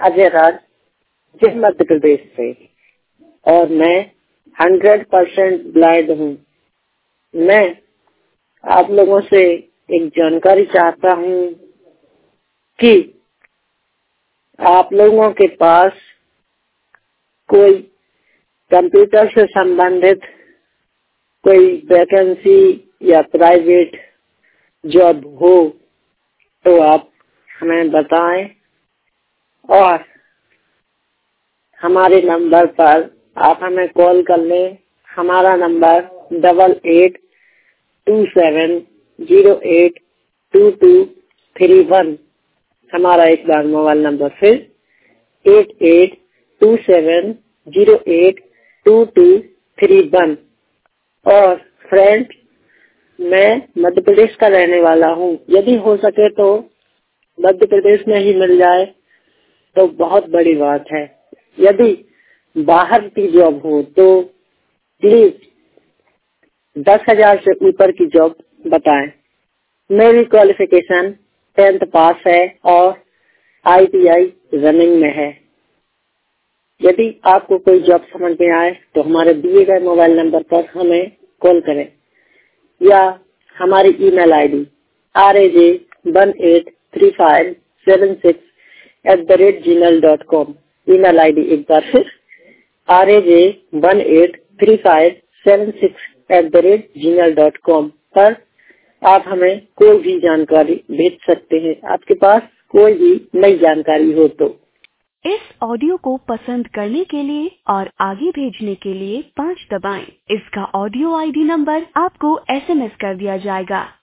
अजय राज, जिला मध्य प्रदेश से, और मैं 100% ब्लाइंड हूँ। मैं आप लोगों से एक जानकारी चाहता हूँ कि आप लोगों के पास कोई कंप्यूटर से संबंधित कोई वैकेंसी या प्राइवेट जॉब हो तो आप हमें बताएं, और हमारे नंबर पर आप हमें कॉल कर लें। हमारा नंबर 8827082231। हमारा एक बार मोबाइल नंबर फिर 8827082231। और फ्रेंड, मैं मध्य प्रदेश का रहने वाला हूँ। यदि हो सके तो मध्य प्रदेश में ही मिल जाए तो बहुत बड़ी बात है। यदि बाहर की जॉब हो तो प्लीज 10,000 से ऊपर की जॉब बताएं। मेरी क्वालिफिकेशन 10th पास है और ITI रनिंग में है। यदि आपको कोई जॉब समझ में आए तो हमारे दिए गए मोबाइल नंबर पर हमें कॉल करें या हमारी email ID raj183576@gmail.com। email ID एक बार फिर raj183576@gmail.com पर आप हमें कोई भी जानकारी भेज सकते हैं। आपके पास कोई भी नई जानकारी हो तो। इस ऑडियो को पसंद करने के लिए और आगे भेजने के लिए 5 दबाएं। इसका ऑडियो ID नंबर आपको SMS कर दिया जाएगा।